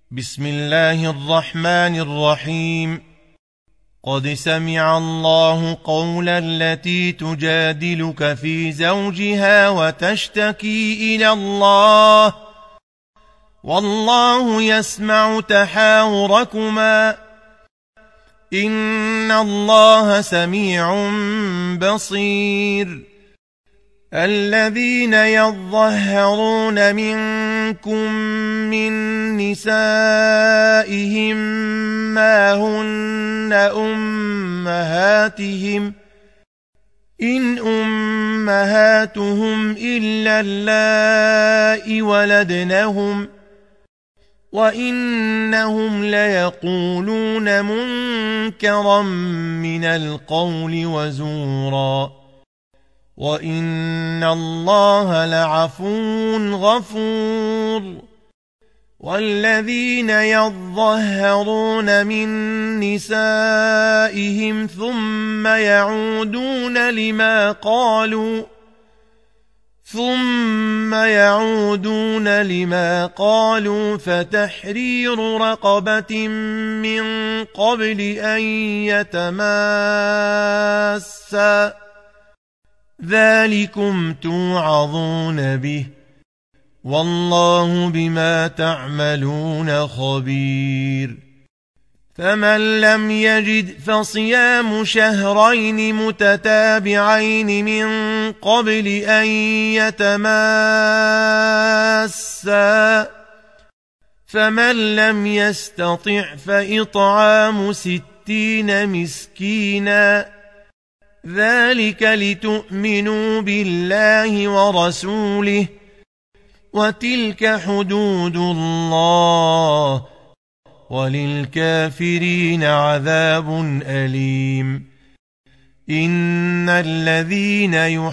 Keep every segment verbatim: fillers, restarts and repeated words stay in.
بسم الله الرحمن الرحيم. قد سمع الله قول التي تجادلك في زوجها وتشتكي إلى الله والله يسمع تحاوركما إن الله سميع بصير. الذين يظهرون منكم من نسائهم ما هن أمهاتهم إن أمهاتهم إلا اللائي ولدنهم وإنهم ليقولون منكرا من القول وزورا وإن الله لعفو غفور. والذين يظهرون من نسائهم ثم يعودون لما قالوا ثم يعودون لما قالوا فتحرير رقبة من قبل أن يتماسا ذلكم توعظون به والله بما تعملون خبير. فمن لم يجد فصيام شهرين متتابعين من قبل أن يتماسا فمن لم يستطع فإطعام ستين مسكينا ذلك لتؤمنوا بالله ورسوله وتلك حدود الله وللكافرين عذاب أليم. إن الذين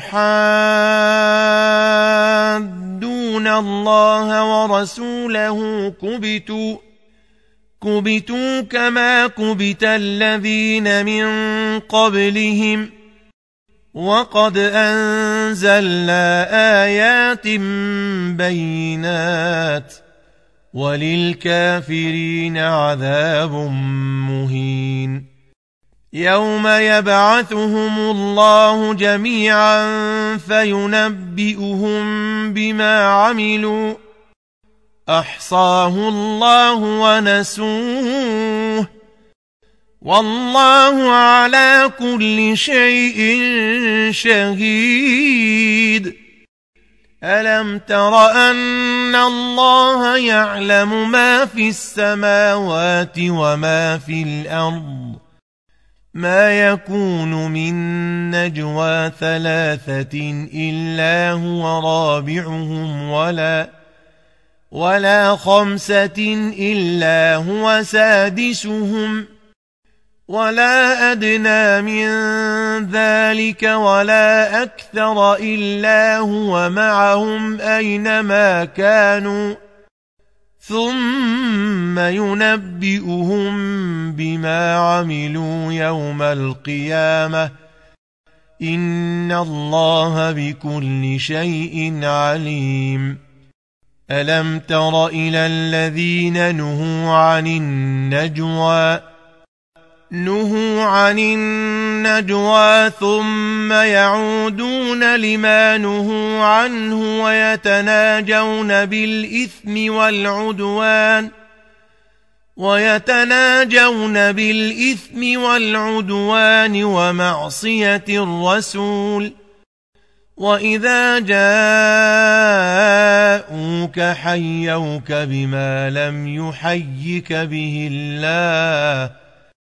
يحادون الله ورسوله كبتوا كبتوا كما كبت الذين من قبلهم وقد أنزلنا آيات بينات وللكافرين عذاب مهين. يوم يبعثهم الله جميعا فينبئهم بما عملوا أحصاه الله ونسوه والله على كل شيء شهيد. ألم تر أن الله يعلم ما في السماوات وما في الأرض ما يكون من نجوى ثلاثة إلا هو رابعهم ولا ولا خمسة إلا هو سادسهم ولا أدنى من ذلك ولا أكثر إلا هو معهم أينما كانوا ثم ينبئهم بما عملوا يوم القيامة إن الله بكل شيء عليم. ألم تر إلى الذين نهوا عن النجوى نهوا عن النجوى ثم يعودون لما نهوا عنه ويتناجون بالإثم والعدوان ويتناجون بالإثم والعدوان ومعصية الرسول وإذا جاءوك حيوك بما لم يحيك به الله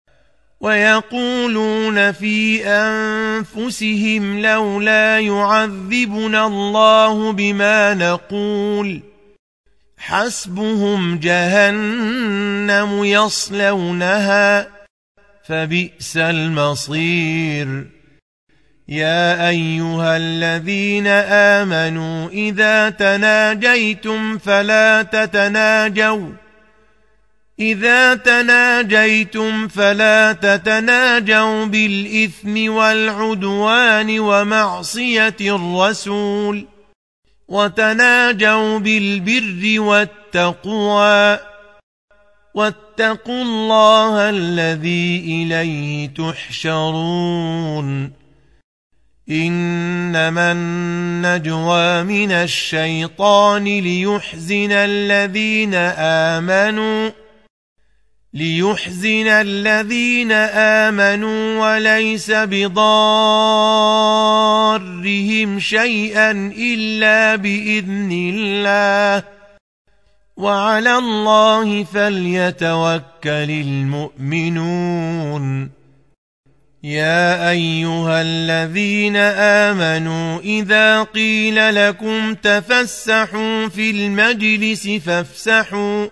ويقولون في أنفسهم لولا يعذبنا الله بما نقول حسبهم جهنم يصلونها فبئس المصير. يا أيها الذين آمنوا إذا تناجيتم فلا تتناجوا إذا تناجيتم فلا تتناجوا بالإثم والعدوان ومعصية الرسول وتناجوا بالبر والتقوى واتقوا الله الذي إليه تحشرون إنما النجوى من الشيطان ليحزن الذين آمنوا ليحزن الذين آمنوا وليس بضارهم شيئا إلا بإذن الله وعلى الله فليتوكل المؤمنون يا أيها الذين آمنوا إذا قيل لكم تفسحوا في المجلس فافسحوا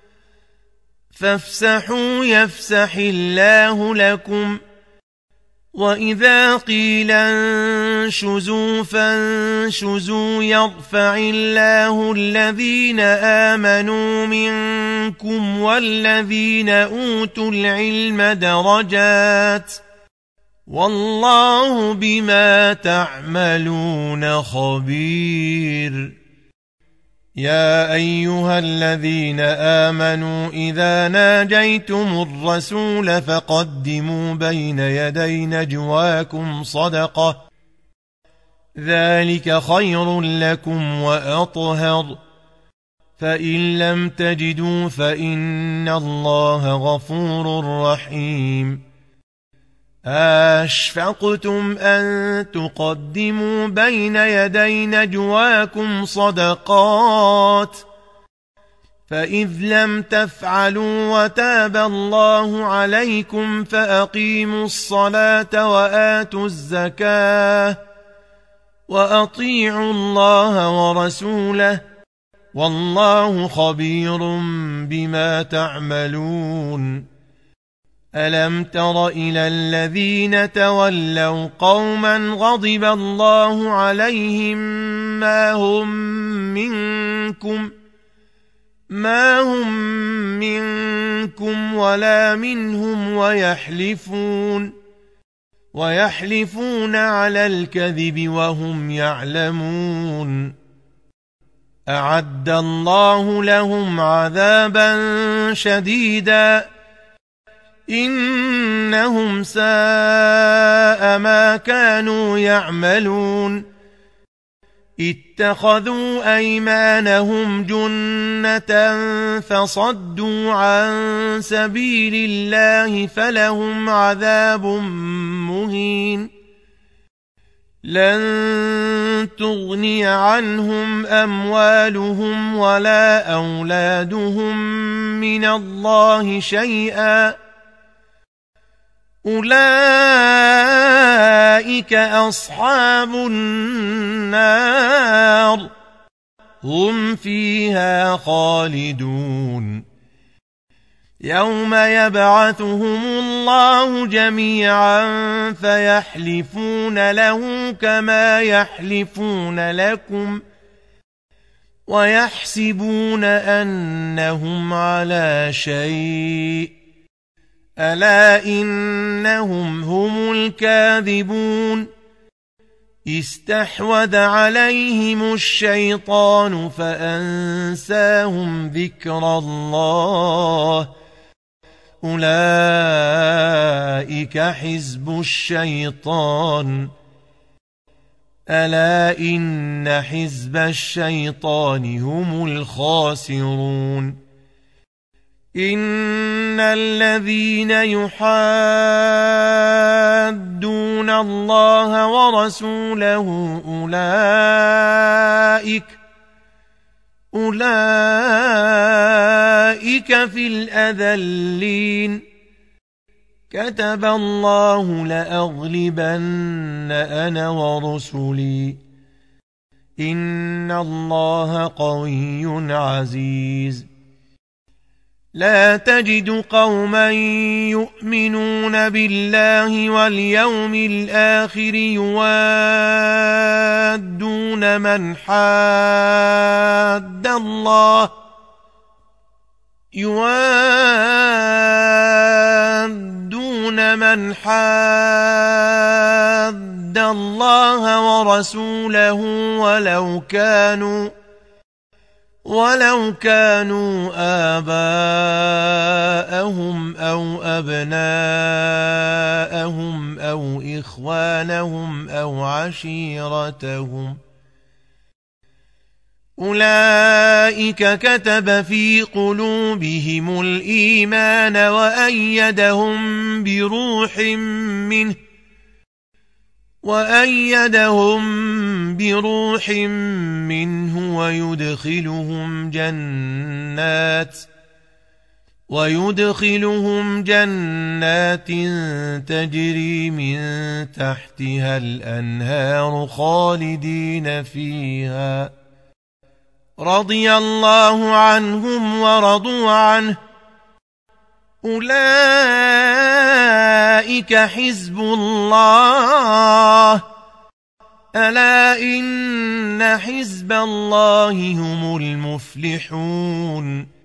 فافسحوا يفسح الله لكم وإذا قيل انشزوا فانشزوا يرفع الله الذين آمنوا منكم والذين أوتوا العلم درجات والله بما تعملون خبير يا أيها الذين آمنوا إذا ناجيتم الرسول فقدموا بين يدي نجواكم صدقة ذلك خير لكم وأطهر فإن لم تجدوا فإن الله غفور رحيم أشفقتم أن تقدموا بين يدي نجواكم صدقات فإذ لم تفعلوا وتاب الله عليكم فأقيموا الصلاة وآتوا الزكاة وأطيعوا الله ورسوله والله خبير بما تعملون ألم تر إلى الذين تولوا قوما غضب الله عليهم ما هم منكم ما هم منكم ولا منهم ويحلفون ويحلفون على الكذب وهم يعلمون أعد الله لهم عذابا شديدا إنهم ساء ما كانوا يعملون اتخذوا أيمانهم جنة فصدوا عن سبيل الله فلهم عذاب مهين لن تغني عنهم أموالهم ولا أولادهم من الله شيئا أولئك أصحاب النار هم فيها خالدون يوم يبعثهم الله جميعا فيحلفون له كما يحلفون لكم ويحسبون أنهم على شيء ألا إنهم هم الكاذبون استحوذ عليهم الشيطان فأنساهم ذكر الله أولئك حزب الشيطان ألا إن حزب الشيطان هم الخاسرون إن الذين يحادون الله ورسوله أولئك أولئك في الأذلين كتب الله لأغلبن أنا ورسلي إن الله قوي عزيز لا تجد قوما يؤمنون بالله واليوم الآخر يوادون من حاد الله يوادون من حاد الله ورسوله ولو كانوا ولو كانوا آباءهم أو أبناءهم أو إخوانهم أو عشيرتهم أولئك كتب في قلوبهم الإيمان وأيدهم بروح منه وأيدهم بروح منه ويدخلهم جنات ويدخلهم جنات تجري من تحتها الأنهار خالدين فيها رضي الله عنهم ورضوا عنه أولئك حزب الله ألا إن حزب الله هم المفلحون